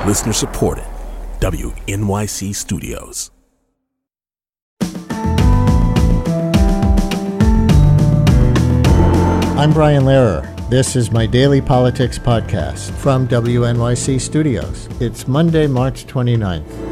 Listener supported. WNYC Studios. I'm Brian Lehrer. This is my daily politics podcast from WNYC Studios. It's Monday, March 29th.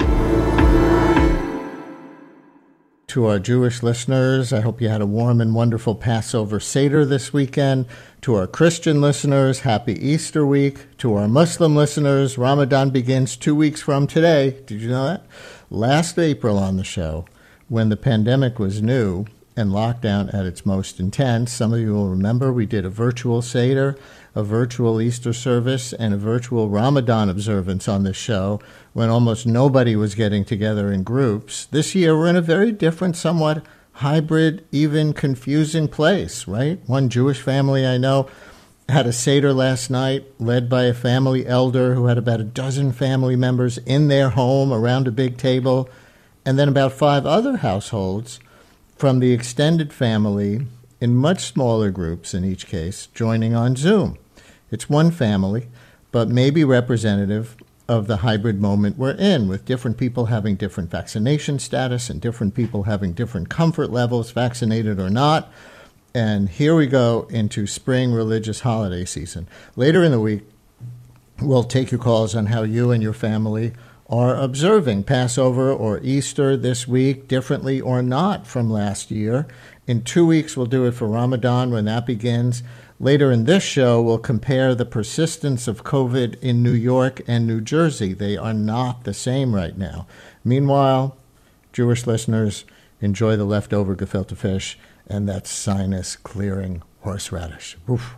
To our Jewish listeners, I hope you had a warm and wonderful Passover Seder this weekend. To our Christian listeners, happy Easter week. To our Muslim listeners, Ramadan begins 2 weeks from today. Did you know that? Last April on the show, when the pandemic was new and lockdown at its most intense, some of you will remember we did a virtual Seder, a virtual Easter service, and a virtual Ramadan observance on this show when almost nobody was getting together in groups. This year, we're in a very different, somewhat hybrid, even confusing place, right? One Jewish family I know had a Seder last night led by a family elder who had about a dozen family members in their home around a big table, and then about 5 other households from the extended family in much smaller groups in each case, joining on Zoom. It's one family, but maybe representative of the hybrid moment we're in, with different people having different vaccination status and different people having different comfort levels, vaccinated or not. And here we go into spring religious holiday season. Later in the week, we'll take your calls on how you and your family are observing Passover or Easter this week, differently or not from last year. In 2 weeks, we'll do it for Ramadan when that begins. Later in this show, we'll compare the persistence of COVID in New York and New Jersey. They are not the same right now. Meanwhile, Jewish listeners, enjoy the leftover gefilte fish and that sinus-clearing horseradish. Oof.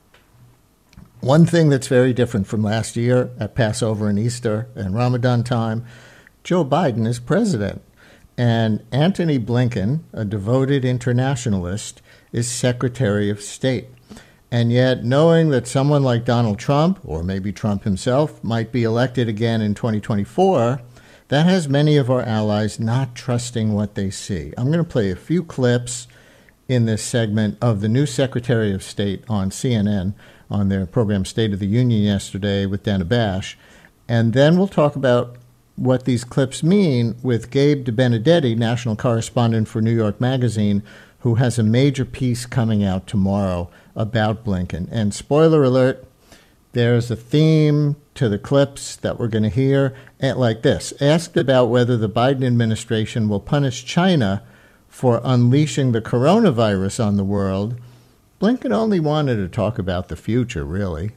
One thing that's very different from last year at Passover and Easter and Ramadan time, Joe Biden is president. And Antony Blinken, a devoted internationalist, is Secretary of State. And yet, knowing that someone like Donald Trump, or maybe Trump himself, might be elected again in 2024, that has many of our allies not trusting what they see. I'm going to play a few clips in this segment of the new Secretary of State on CNN, on their program State of the Union yesterday with Dana Bash. And then we'll talk about what these clips mean with Gabe DeBenedetti, national correspondent for New York Magazine, who has a major piece coming out tomorrow about Blinken. And spoiler alert, there's a theme to the clips that we're going to hear, like this. Asked about whether the Biden administration will punish China for unleashing the coronavirus on the world, Blinken only wanted to talk about the future, really.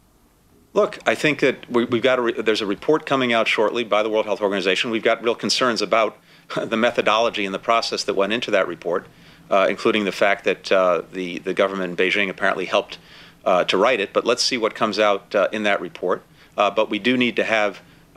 Look, I think that we've got there's a report coming out shortly by the World Health Organization. We've got real concerns about the methodology and the process that went into that report, including the fact that the government in Beijing apparently helped to write it. But let's see what comes out in that report. But we do need to have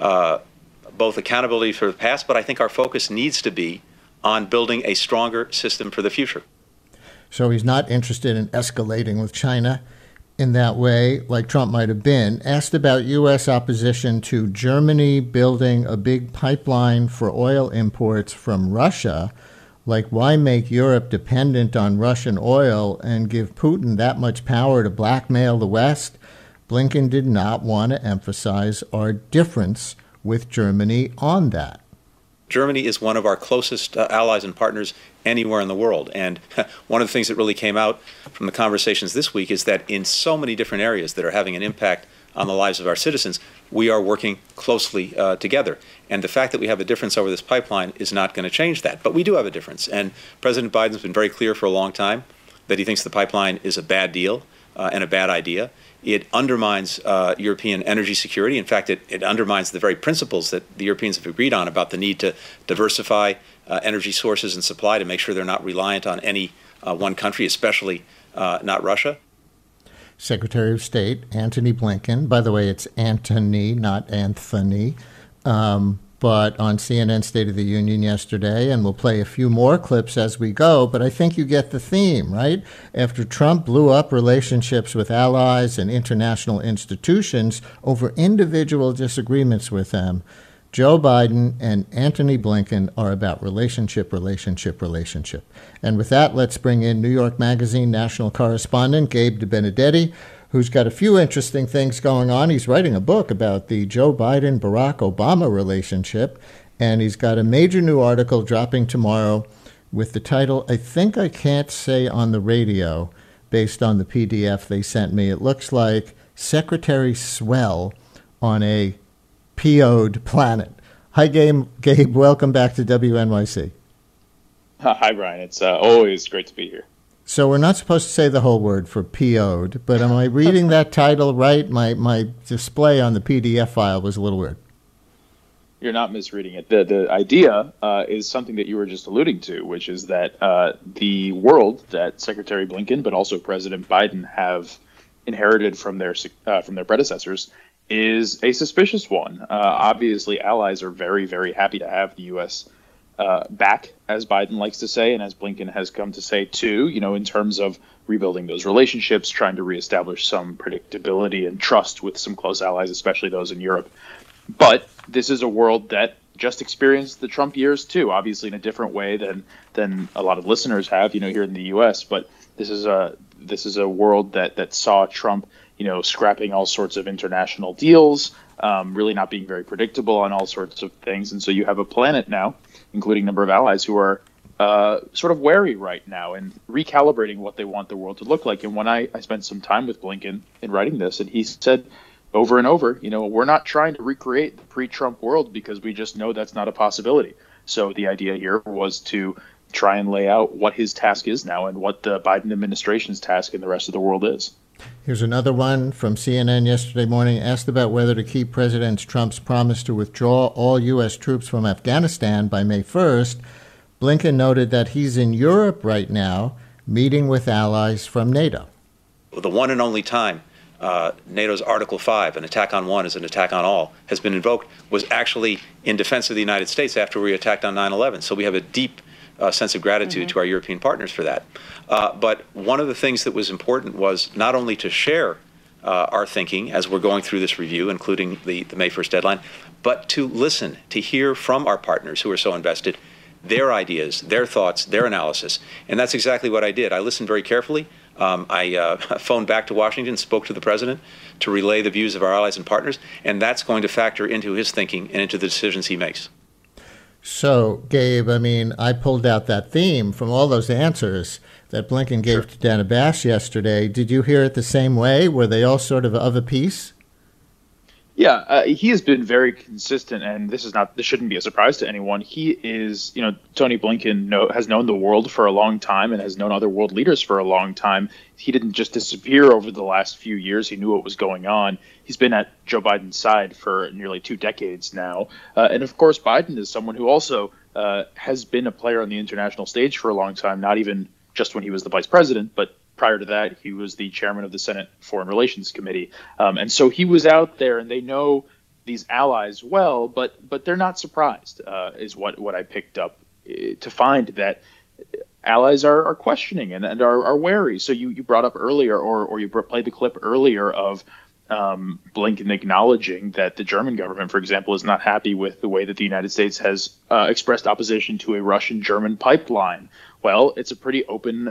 both accountability for the past, but I think our focus needs to be on building a stronger system for the future. So he's not interested in escalating with China in that way, like Trump might have been. Asked about U.S. opposition to Germany building a big pipeline for oil imports from Russia, like why make Europe dependent on Russian oil and give Putin that much power to blackmail the West, Blinken did not want to emphasize our difference with Germany on that. Germany is one of our closest allies and partners anywhere in the world. And one of the things that really came out from the conversations this week is that in so many different areas that are having an impact on the lives of our citizens, we are working closely together. And the fact that we have a difference over this pipeline is not going to change that. But we do have a difference. And President Biden's been very clear for a long time that he thinks the pipeline is a bad deal and a bad idea. It undermines European energy security. In fact, it undermines the very principles that the Europeans have agreed on about the need to diversify energy sources and supply to make sure they're not reliant on any one country, especially not Russia. Secretary of State Antony Blinken, by the way, it's Antony, not Anthony, but on CNN State of the Union yesterday, and we'll play a few more clips as we go, but I think you get the theme, right? After Trump blew up relationships with allies and international institutions over individual disagreements with them, Joe Biden and Antony Blinken are about relationship. And with that, let's bring in New York Magazine national correspondent Gabe DeBenedetti, who's got a few interesting things going on. He's writing a book about the Joe Biden-Barack Obama relationship, and he's got a major new article dropping tomorrow with the title, I Think I Can't Say on the Radio, based on the PDF they sent me. It looks like Secretary Swell on a PO'd planet. Hi, Gabe. Welcome back to WNYC. Hi, Brian. It's always great to be here. So we're not supposed to say the whole word for PO'd, but am I reading that title right? My display on the PDF file was a little weird. You're not misreading it. The idea is something that you were just alluding to, which is that the world that Secretary Blinken, but also President Biden, have inherited from their predecessors is a suspicious one. Obviously, allies are very, very happy to have the U.S. Back, as Biden likes to say, and as Blinken has come to say too, in terms of rebuilding those relationships, trying to reestablish some predictability and trust with some close allies, especially those in Europe. But this is a world that just experienced the Trump years too, obviously in a different way than a lot of listeners have, here in the U.S. But this is a world that saw Trump, scrapping all sorts of international deals, really not being very predictable on all sorts of things. And so you have a planet now, including a number of allies, who are sort of wary right now and recalibrating what they want the world to look like. And when I spent some time with Blinken in writing this, and he said over and over, we're not trying to recreate the pre-Trump world because we just know that's not a possibility. So the idea here was to try and lay out what his task is now and what the Biden administration's task in the rest of the world is. Here's another one from CNN yesterday morning, asked about whether to keep President Trump's promise to withdraw all U.S. troops from Afghanistan by May 1st. Blinken noted that he's in Europe right now, meeting with allies from NATO. The one and only time NATO's Article 5, an attack on one is an attack on all, has been invoked, was actually in defense of the United States after we attacked on 9/11. So we have a deep sense of gratitude to our European partners for that. But one of the things that was important was not only to share our thinking as we're going through this review, including the May 1st deadline, but to listen, to hear from our partners who are so invested, their ideas, their thoughts, their analysis. And that's exactly what I did. I listened very carefully. I phoned back to Washington, spoke to the president to relay the views of our allies and partners, and that's going to factor into his thinking and into the decisions he makes. So, Gabe, I pulled out that theme from all those answers that Blinken gave to Dana Bash yesterday. Did you hear it the same way? Were they all sort of a piece? Yeah, he has been very consistent, and this shouldn't be a surprise to anyone. He is, Tony Blinken has known the world for a long time and has known other world leaders for a long time. He didn't just disappear over the last few years. He knew what was going on. He's been at Joe Biden's side for nearly 2 decades now. And of course, Biden is someone who also has been a player on the international stage for a long time, not even just when he was the vice president, but prior to that, he was the chairman of the Senate Foreign Relations Committee. And so he was out there, and they know these allies well, but they're not surprised, is what I picked up, to find that allies are questioning and are wary. So you brought up earlier, or you played the clip earlier of Blinken acknowledging that the German government, for example, is not happy with the way that the United States has expressed opposition to a Russian-German pipeline. Well, it's a pretty open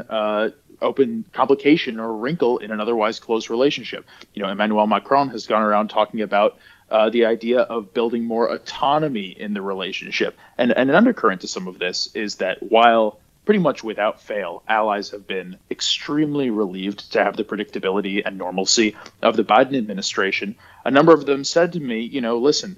complication or wrinkle in an otherwise close relationship. Emmanuel Macron has gone around talking about the idea of building more autonomy in the relationship. And an undercurrent to some of this is that while pretty much without fail, allies have been extremely relieved to have the predictability and normalcy of the Biden administration, a number of them said to me, listen,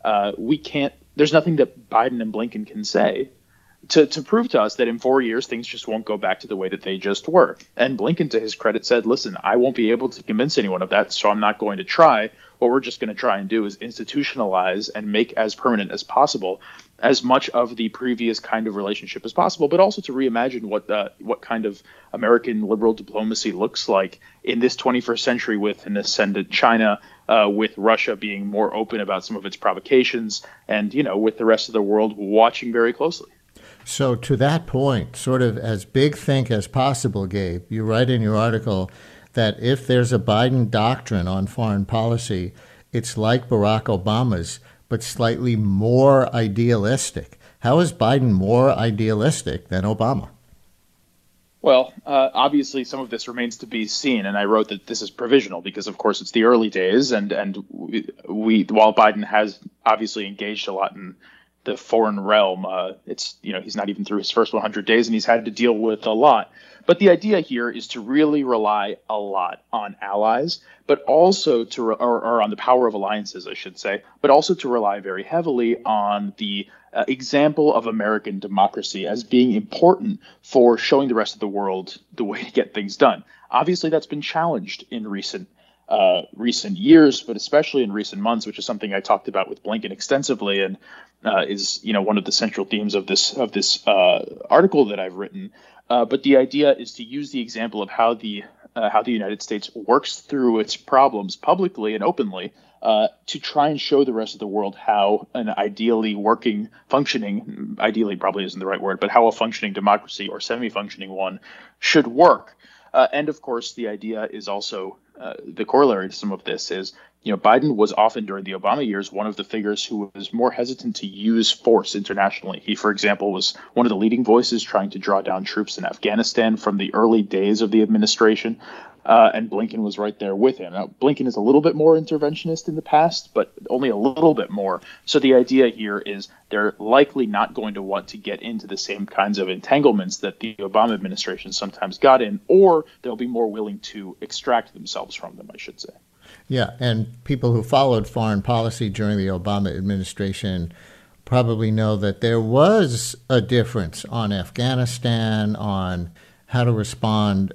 there's nothing that Biden and Blinken can say to prove to us that in 4 years things just won't go back to the way that they just were. And Blinken, to his credit, said, listen, I won't be able to convince anyone of that, so I'm not going to try. What we're just going to try and do is institutionalize and make as permanent as possible as much of the previous kind of relationship as possible, but also to reimagine what kind of American liberal diplomacy looks like in this 21st century, with an ascendant China, with Russia being more open about some of its provocations, and with the rest of the world watching very closely. So to that point, sort of as big think as possible, Gabe, you write in your article that if there's a Biden doctrine on foreign policy, it's like Barack Obama's, but slightly more idealistic. How is Biden more idealistic than Obama? Well, obviously, some of this remains to be seen, and I wrote that this is provisional because, of course, it's the early days, and while Biden has obviously engaged a lot in the foreign realm, he's not even through his first 100 days, and he's had to deal with a lot. But the idea here is to really rely a lot on allies, but also or on the power of alliances, I should say, but also to rely very heavily on the example of American democracy as being important for showing the rest of the world the way to get things done. Obviously, that's been challenged in recent years, but especially in recent months, which is something I talked about with Blinken extensively, and is one of the central themes of this article that I've written. But the idea is to use the example of how the United States works through its problems publicly and openly to try and show the rest of the world how an ideally probably isn't the right word, but how a functioning democracy or semi-functioning one should work. And of course, the idea is also the corollary to some of this is, Biden was often during the Obama years one of the figures who was more hesitant to use force internationally. He, for example, was one of the leading voices trying to draw down troops in Afghanistan from the early days of the administration. And Blinken was right there with him. Now, Blinken is a little bit more interventionist in the past, but only a little bit more. So the idea here is they're likely not going to want to get into the same kinds of entanglements that the Obama administration sometimes got in, or they'll be more willing to extract themselves from them, I should say. Yeah, and people who followed foreign policy during the Obama administration probably know that there was a difference on Afghanistan, on how to respond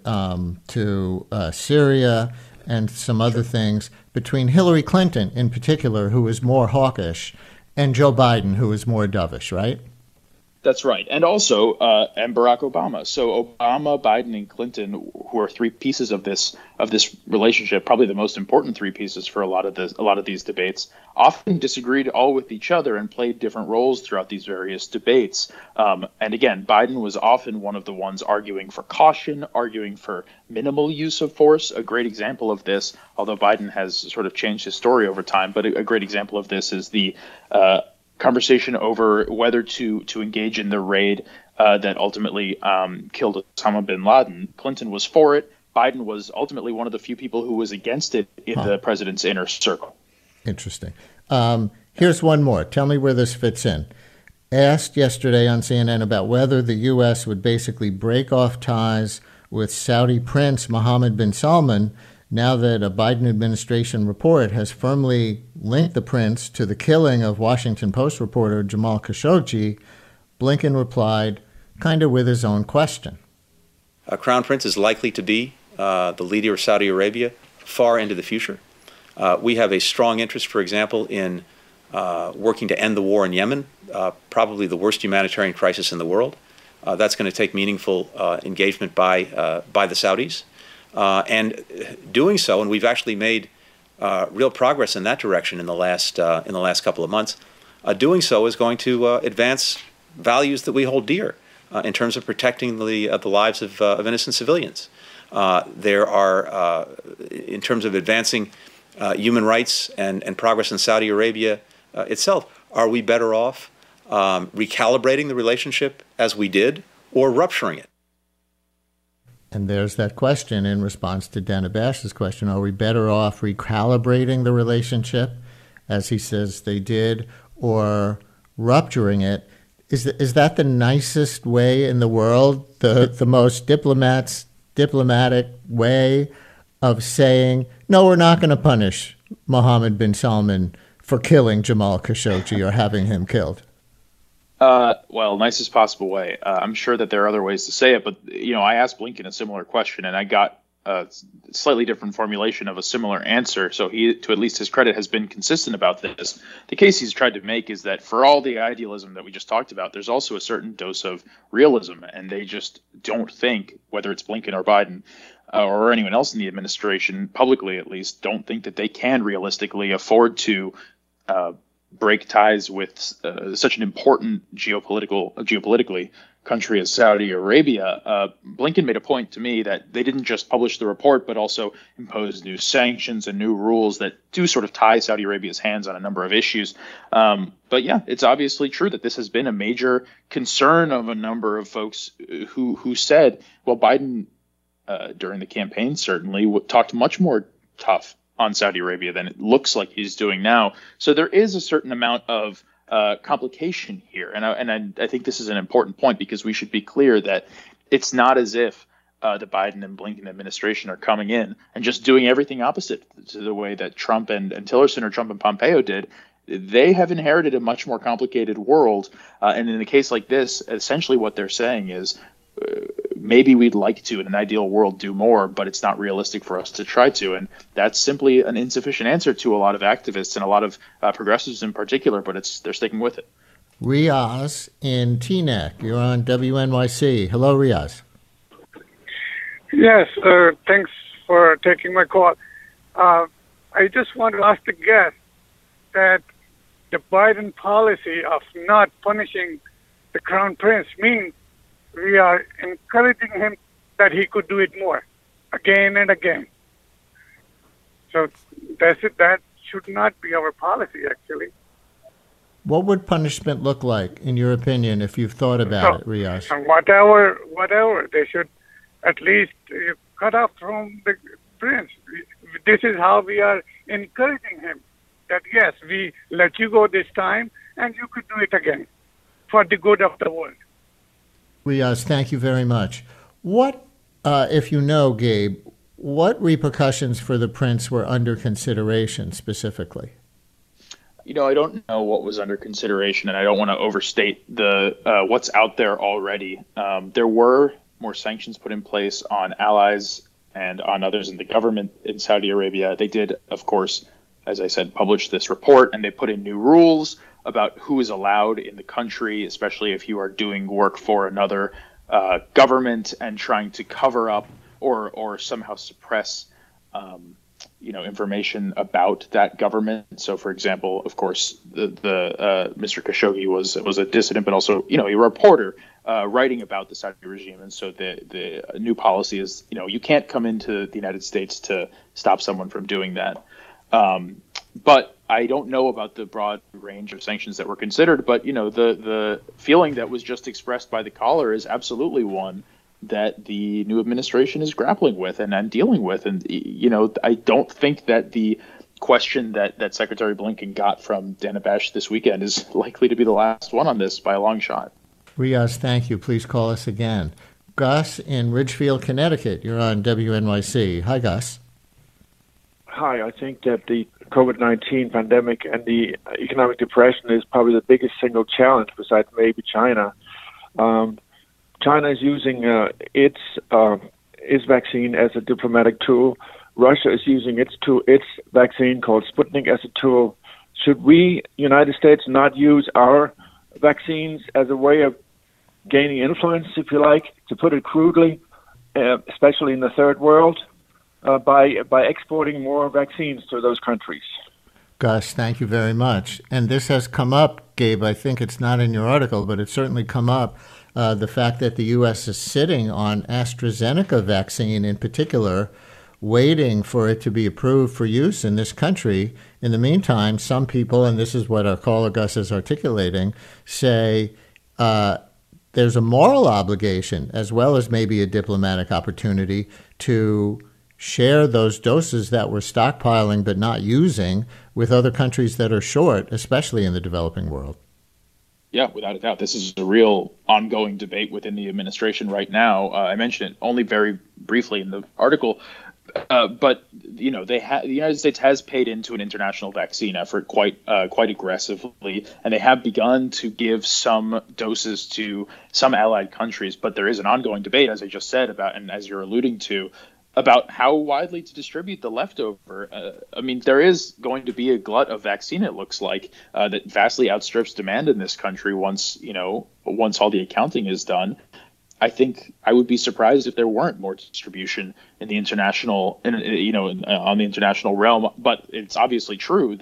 to Syria and some other things between Hillary Clinton in particular, who was more hawkish, and Joe Biden, who was more dovish, right? That's right. And also, and Barack Obama. So Obama, Biden, and Clinton, who are three pieces of this relationship, probably the most important three pieces for a lot of these debates, often disagreed all with each other and played different roles throughout these various debates. And again, Biden was often one of the ones arguing for caution, arguing for minimal use of force. A great example of this, although Biden has sort of changed his story over time, but a great example of this is the conversation over whether to engage in the raid that ultimately killed Osama bin Laden. Clinton was for it. Biden was ultimately one of the few people who was against it in the president's inner circle. Interesting. Here's one more. Tell me where this fits in. Asked yesterday on CNN about whether the U.S. would basically break off ties with Saudi Prince Mohammed bin Salman now that a Biden administration report has firmly linked the prince to the killing of Washington Post reporter Jamal Khashoggi. Blinken replied, kind of with his own question. A crown prince is likely to be the leader of Saudi Arabia far into the future. We have a strong interest, for example, in working to end the war in Yemen, probably the worst humanitarian crisis in the world. That's going to take meaningful engagement by the Saudis. And doing so, and we've actually made real progress in that direction in the last couple of months. Doing so is going to advance values that we hold dear in terms of protecting the lives of innocent civilians. There are, in terms of advancing human rights and progress in Saudi Arabia itself, are we better off recalibrating the relationship as we did, or rupturing it? And there's that question in response to Dana Bash's question, are we better off recalibrating the relationship, as he says they did, or rupturing it? Is that the nicest way in the world, the most diplomatic way of saying, no, we're not going to punish Mohammed bin Salman for killing Jamal Khashoggi or having him killed? Well, nicest possible way. I'm sure that there are other ways to say it, but I asked Blinken a similar question, and I got a slightly different formulation of a similar answer. So he, to at least his credit, has been consistent about this. The case he's tried to make is that for all the idealism that we just talked about, there's also a certain dose of realism, and they just don't think, whether it's Blinken or Biden or anyone else in the administration, publicly at least, don't think that they can realistically afford to break ties with such an important geopolitically country as Saudi Arabia, Blinken made a point to me that they didn't just publish the report, but also impose new sanctions and new rules that do sort of tie Saudi Arabia's hands on a number of issues. But yeah, it's obviously true that this has been a major concern of a number of folks who said, well, Biden during the campaign certainly talked much more tough on Saudi Arabia than it looks like he's doing now. So there is a certain amount of complication here. And I think this is an important point, because we should be clear that it's not as if the Biden and Blinken administration are coming in and just doing everything opposite to the way that Trump and Tillerson or Trump and Pompeo did. They have inherited a much more complicated world. And in a case like this, essentially what they're saying is, maybe we'd like to, in an ideal world, do more, but it's not realistic for us to try to. And that's simply an insufficient answer to a lot of activists and a lot of progressives in particular, but they're sticking with it. Riaz in Teaneck, you're on WNYC. Hello, Riaz. Yes, thanks for taking my call. I just want to ask the guest that the Biden policy of not punishing the Crown Prince means we are encouraging him that he could do it more, again and again. So that's it. That should not be our policy, actually. What would punishment look like, in your opinion, if you've thought about it, Riaz? Whatever. They should at least cut off from the prince. This is how we are encouraging him, that yes, we let you go this time and you could do it again for the good of the world. Riaz, thank you very much. What, if you know, Gabe, what repercussions for the prince were under consideration specifically? I don't know what was under consideration, and I don't want to overstate the what's out there already. There were more sanctions put in place on allies and on others in the government in Saudi Arabia. They did, of course, as I said, publish this report, and they put in new rules about who is allowed in the country, especially if you are doing work for another government and trying to cover up or somehow suppress information about that government. So, for example, of course, the Mr. Khashoggi was a dissident, but also a reporter writing about the Saudi regime. And so the new policy is you can't come into the United States to stop someone from doing that. But I don't know about the broad range of sanctions that were considered. But the feeling that was just expressed by the caller is absolutely one that the new administration is grappling with and dealing with. And I don't think that the question that Secretary Blinken got from Dana Bash this weekend is likely to be the last one on this by a long shot. Riaz, thank you. Please call us again. Gus in Ridgefield, Connecticut. You're on WNYC. Hi, Gus. Hi. I think that the COVID-19 pandemic and the economic depression is probably the biggest single challenge, besides maybe China. China is using its vaccine as a diplomatic tool. Russia is using its vaccine called Sputnik as a tool. Should we, United States, not use our vaccines as a way of gaining influence, if you like, to put it crudely, especially in the third world, by exporting more vaccines to those countries? Gus, thank you very much. And this has come up, Gabe. I think it's not in your article, but it's certainly come up. The fact that the U.S. is sitting on AstraZeneca vaccine in particular, waiting for it to be approved for use in this country. In the meantime, some people, and this is what our caller Gus is articulating, say there's a moral obligation as well as maybe a diplomatic opportunity to share those doses that we're stockpiling but not using with other countries that are short, especially in the developing world. Yeah, without a doubt. This is a real ongoing debate within the administration right now. I mentioned it only very briefly in the article, but the United States has paid into an international vaccine effort quite aggressively, and they have begun to give some doses to some allied countries. But there is an ongoing debate, as I just said, about, and as you're alluding to, about how widely to distribute the leftover. There is going to be a glut of vaccine, it looks like, that vastly outstrips demand in this country once all the accounting is done. I think I would be surprised if there weren't more distribution in the international, on the international realm. But it's obviously true that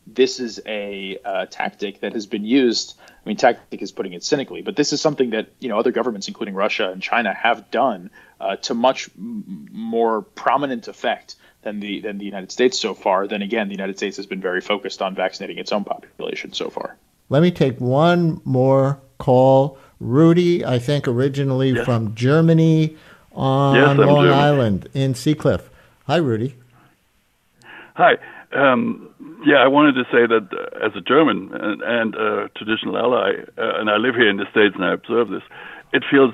this is a tactic that has been used. I mean, tactic is putting it cynically, but this is something that other governments, including Russia and China, have done to much more prominent effect than the United States so far. Then again, the United States has been very focused on vaccinating its own population so far. Let me take one more call. Rudy, I think originally from Germany on Long Island in Seacliff. Hi, Rudy. Hi. I wanted to say that as a German and a traditional ally, and I live here in the States and I observe this, it feels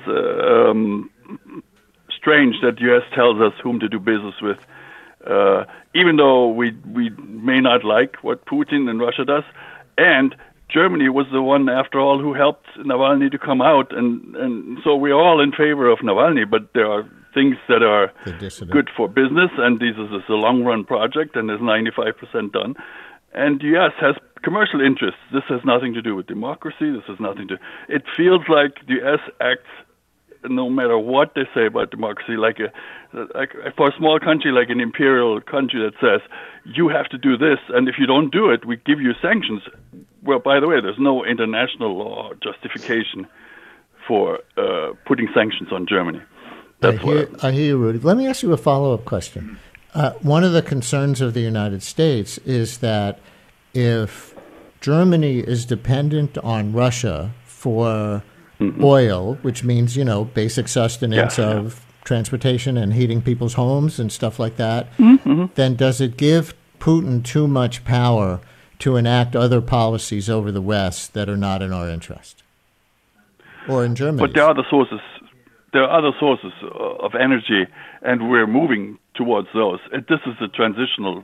strange that the U.S. tells us whom to do business with, even though we may not like what Putin and Russia does. And Germany was the one, after all, who helped Navalny to come out, and so we're all in favor of Navalny, but there are things that are good for business, and this is a long-run project, and is 95% done. And the U.S. has commercial interests. This has nothing to do with democracy. This has nothing to. It feels like the U.S. acts, no matter what they say about democracy, like for a small country, like an imperial country that says, you have to do this, and if you don't do it, we give you sanctions. Well, by the way, there's no international law justification for putting sanctions on Germany. I hear you, Rudy. Let me ask you a follow-up question. One of the concerns of the United States is that if Germany is dependent on Russia for oil, which means, basic sustenance of transportation and heating people's homes and stuff like that, then does it give Putin too much power to enact other policies over the West that are not in our interest? Or in Germany? But there are other sources. There are other sources of energy, and we're moving towards those. This is a transitional,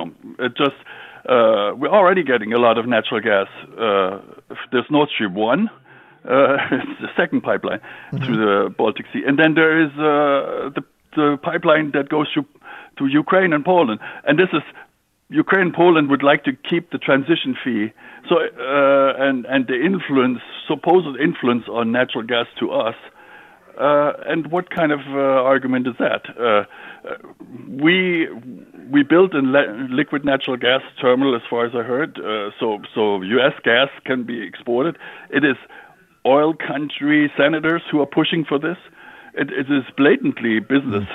we're already getting a lot of natural gas. There's Nord Stream 1, it's the second pipeline to the Baltic Sea. And then there is the pipeline that goes to Ukraine and Poland. And this is, Ukraine and Poland would like to keep the transition fee. So, and the supposed influence on natural gas to us. And what kind of argument is that? We built a liquid natural gas terminal, as far as I heard, so U.S. gas can be exported. It is oil country senators who are pushing for this. It is blatantly business.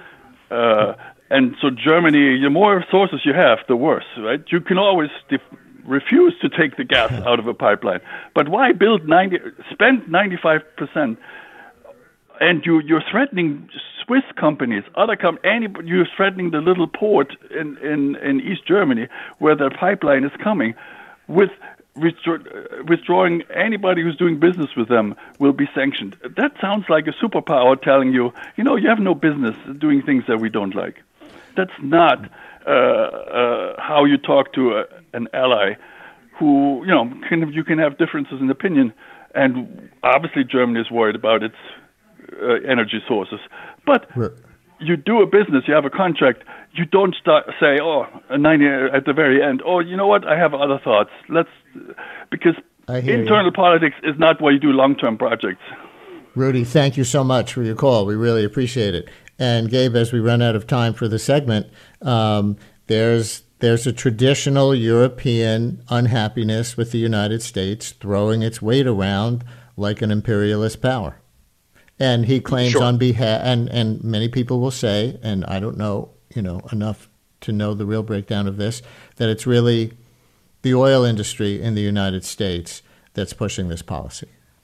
And so Germany, the more sources you have, the worse, right? You can always refuse to take the gas out of a pipeline. But why spend 95%? And you're threatening Swiss companies, you're threatening the little port in East Germany where the pipeline is coming, with withdrawing anybody who's doing business with them will be sanctioned. That sounds like a superpower telling you, you have no business doing things that we don't like. That's not how you talk to an ally who, you can have differences in opinion. And obviously Germany is worried about its energy sources, but you do a business, you have a contract, you don't say, 90 at the very end, you know what, I have other thoughts. Because internal politics is not why you do long-term projects. Rudy, thank you so much for your call. We really appreciate it. And Gabe, as we run out of time for the segment, there's a traditional European unhappiness with the United States throwing its weight around like an imperialist power. And he claims on behalf, and many people will say, and I don't know, enough to know the real breakdown of this, that it's really the oil industry in the United States that's pushing this policy.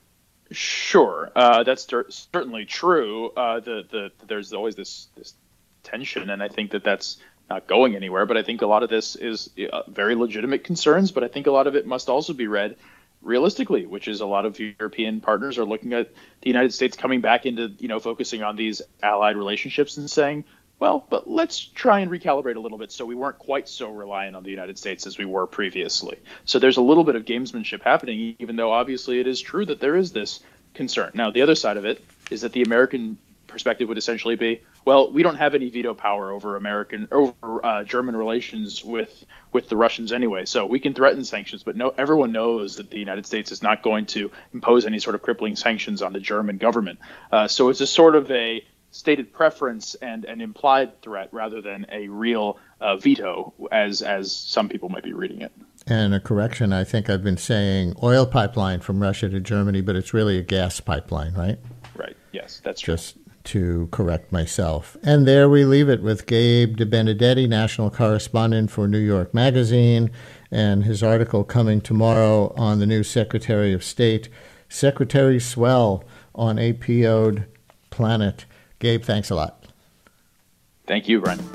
Sure, that's certainly true. There's always this tension, and I think that's not going anywhere. But I think a lot of this is very legitimate concerns, but I think a lot of it must also be read realistically, which is a lot of European partners are looking at the United States coming back into, focusing on these allied relationships and saying, well, but let's try and recalibrate a little bit so we weren't quite so reliant on the United States as we were previously. So there's a little bit of gamesmanship happening, even though obviously it is true that there is this concern. Now, the other side of it is that the American perspective would essentially be, well, we don't have any veto power over German relations with the Russians anyway, so we can threaten sanctions, but everyone knows that the United States is not going to impose any sort of crippling sanctions on the German government. So it's a sort of a stated preference and an implied threat rather than a real veto as some people might be reading it. And a correction, I think I've been saying oil pipeline from Russia to Germany, but it's really a gas pipeline, right? Right. Yes, that's true. Just to correct myself. And there we leave it with Gabe DeBenedetti, national correspondent for New York Magazine, and his article coming tomorrow on the new Secretary of State, Secretary Swell on a PO'd planet. Gabe, thanks a lot. Thank you, Brian.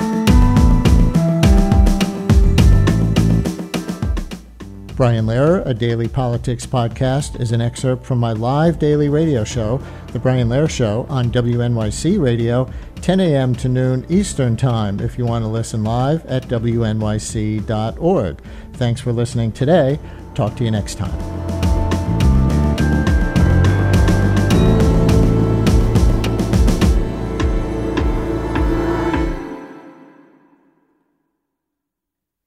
Brian Lehrer, a daily politics podcast, is an excerpt from my live daily radio show, The Brian Lehrer Show, on WNYC Radio, 10 a.m. to noon Eastern Time, if you want to listen live at wnyc.org. Thanks for listening today. Talk to you next time.